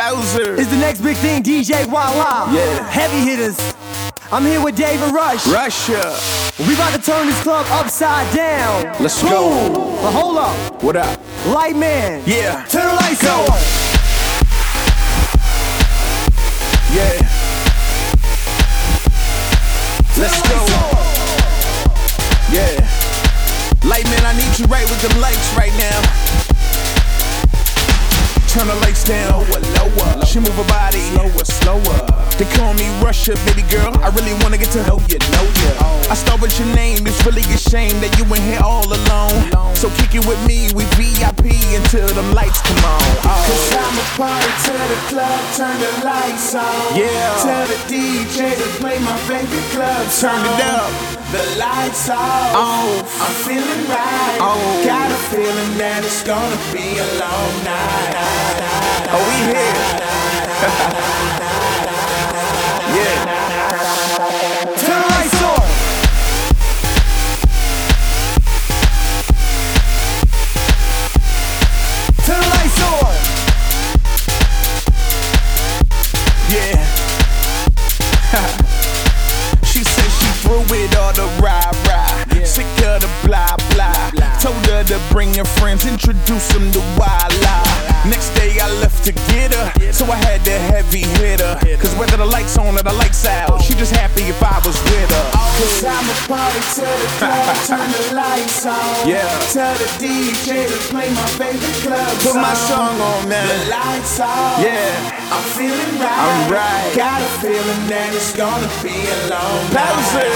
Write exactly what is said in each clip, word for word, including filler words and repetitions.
Bowser. It's the next big thing, D J Voila. Yeah. Heavy hitters. I'm here with Dave and Rush. Russia. We about to turn this club upside down. Let's Boom. go. But hold up. What up? Light man. Yeah. Turn the lights Go. on. Yeah. Let's go. Yeah. Light man, I need you right with them lights right now. Turn the lights down, lower, lower. She move her body, slower, slower. They call me Russia, baby girl. I really wanna get to know you, know you. I start with your name, it's really a shame that you ain't here all alone. So kick it with me, we V I P until them lights come on. Oh. Cause I'm a party to the club, turn the lights on. Yeah. Tell the D J to play my favorite club song. Turn it up. The lights off. Oh. I'm feeling right. Oh. Got a feeling that it's gonna be a long night. Oh, we here. Yeah. Turn the lights on. Turn the lights on. Yeah. She said she threw it all the rah rah. Yeah. Sick of the blah blah. Blah. Told her to bring her friends, introduce them to Wildlife. Next day I left to get her, so I had to heavy hit her. Cause whether the lights on or the lights out, she just happy if I was with her. Cause I'm a party to the club, turn the lights on. Yeah. Tell the D J to play my favorite club Put song. my song on, The man. lights off. Yeah. I'm feeling right. I'm right. Got a feeling that it's gonna be a long Bowser.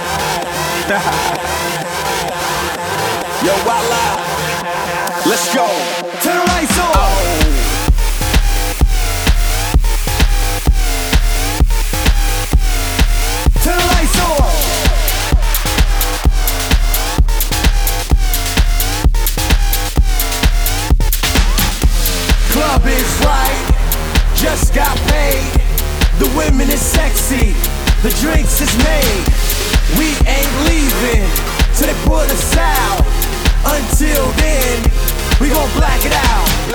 Yo, Wildlife. Let's go. Turn the lights on. Oh. Turn the lights on. Club is right, just got paid. The women is sexy, the drinks is made. We ain't leaving till they put us out. Until then, we gon' black it out.